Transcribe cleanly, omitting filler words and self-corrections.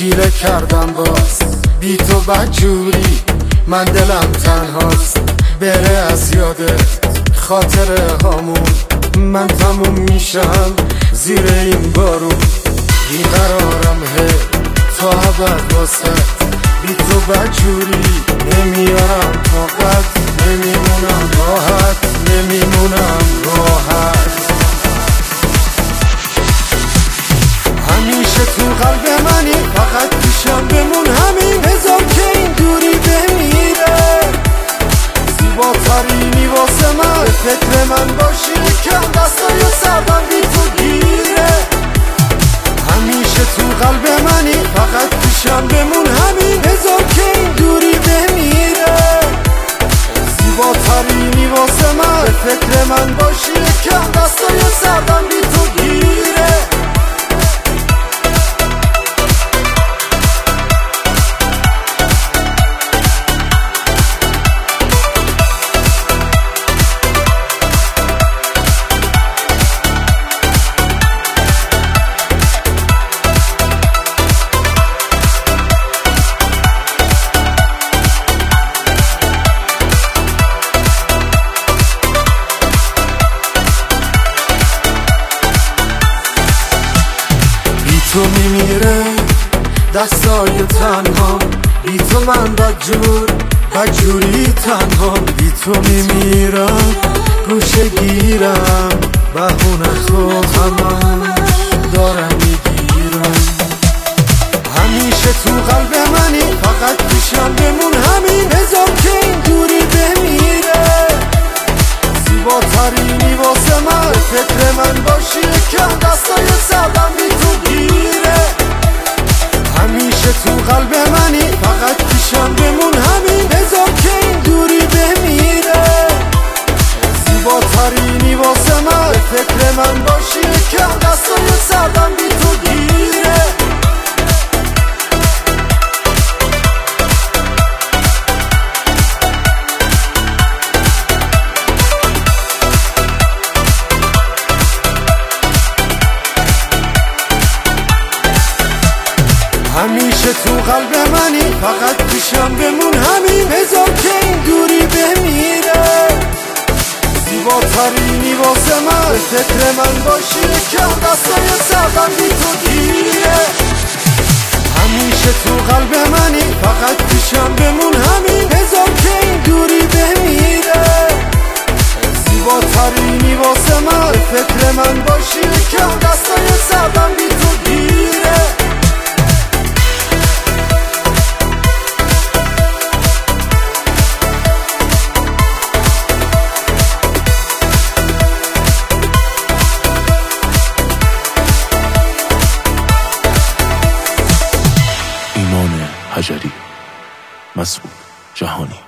شیره کردم باز بی تو بدجوری، من دلم تنهاست. بره از یادت خاطره هامون، من تموم میشم زیر این بارون. بیقرارم تا ابد واسه، بی تو بدجوری نمیارم طاقت. نمیمونم راحت، نمیمونم راحت. همیشه تو قلب منی، فقط پیشم بمون همین. هزار که این دوری بمیره، زیباترینی واسه من. به فکر من باشی کم، دستای سردم بی تو گیره. همیشه تو قلب منی، فقط پیشم بمون همین. هزار که این دوری بمیره، زیباترینی واسه من. به فکر من باشی کم، دستای سردم بی تو گیره. تو میمیره دستای تنها، بی تو من بدجوری تنها. بی تو میمیرم گوشه گیرم، بهونه تو همش دارم میگیرم. همیشه تو قلب منی، فقط پیشم بمون همین. هزار که این دوری بمیره، زیباترینی واسه من. به فکر من باشی کم، دستای سردم بی تو گیره. همیشه تو قلب منی، فقط پیشم بمون همین. هزار که این دوری بمیره، زیباترینی واسه من. به فکر من باشی کم، دستای سردم بی تو گیره. همیشه تو قلب منی، فقط پیشم بمون همین. هزار که این دوری بمیره، زیباترینی واسه من. به فکر من باشی کم، دستای سردم بی تو گیره. همیشه تو قلب منی، فقط پیشم بمون همین. هزار که این دوری بمیره، زیباترینی واسه من. به فکر من باشی کم، دستای سردم بی تو گیره. ایمان حجری، مسعود جهانی.